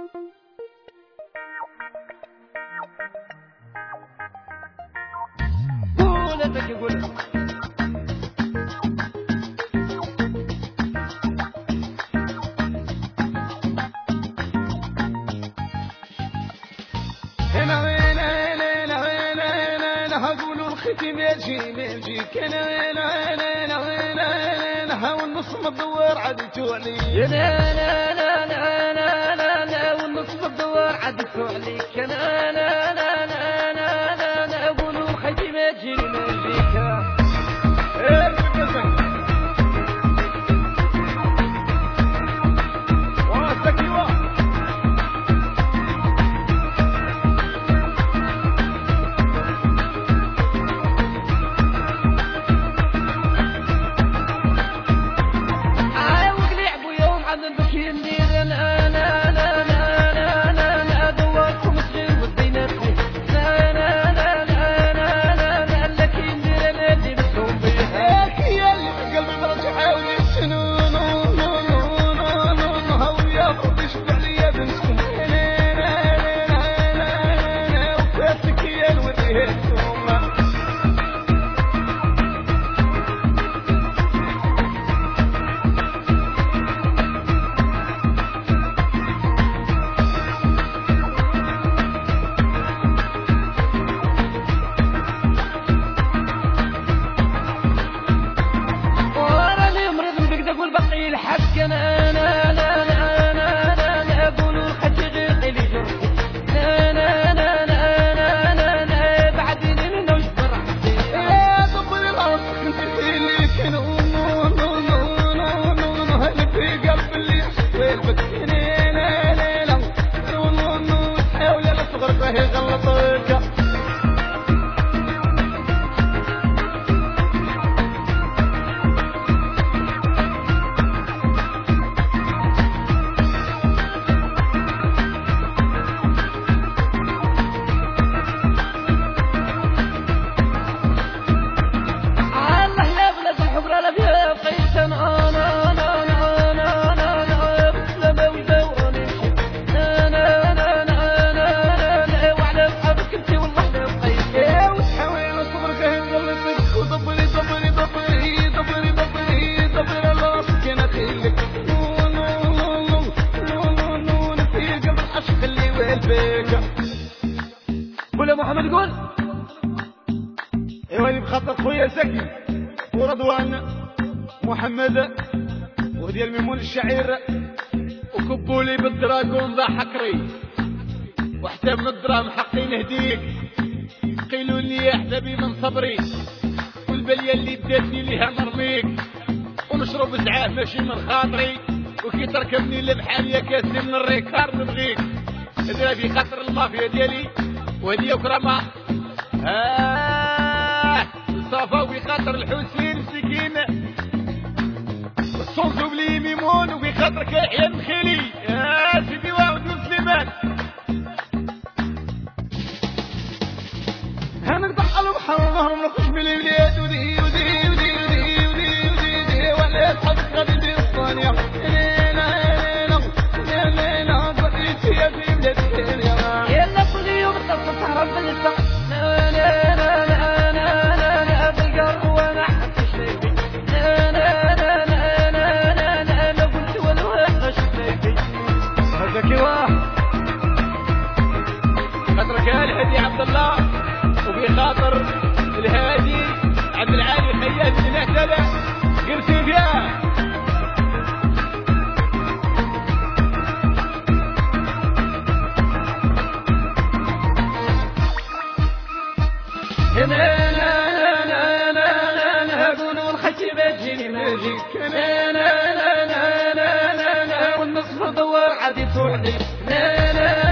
قولتك يقول هنا هقولوا الختم يجيك هنا والنص مدور عدتوا علي لا والنص مدور عدتوا عليك لا قولوا الختم يجيك قول يا محمد قول. ايوه اللي بخطط خويا زكي ورضوان محمد وديال ميمون الشعير وكبولي بالدراجون ذا حكري وحتى من الدراهم حقي نهديك قيلوا لي يا حبابي من صبري والبليه اللي داتني ليها نرميك ونشرب زعاف ماشي من خاطري وكي تركبني لبحال يا كاسي من الريكار نبغيك هذا في خاطر المافيا ديالي وهديه وكرامه صافا وبخاطر الحسين مسكين الصوت بلي ميمون وبخاطرك يا يحيى المخيلي سيدي واحد من سليمان هنقطع البحر ونهر ونخش من البلاد ودي ودي ودي ودي ودي ودي ولا اصحابك غادي ندير الصانيه يلا كل يوم تسهر بالسق بالقرب وانا حتى شريبي ما قلت ولو انا شريبي هذاك واحد خاطرك الهادي عبد الله وبخاطر الهادي عبد العالي الخيال اللي نهتدى قرتوا فيها قولوا الخشبة تجيني ماجيك والنصف دور عادي توعدي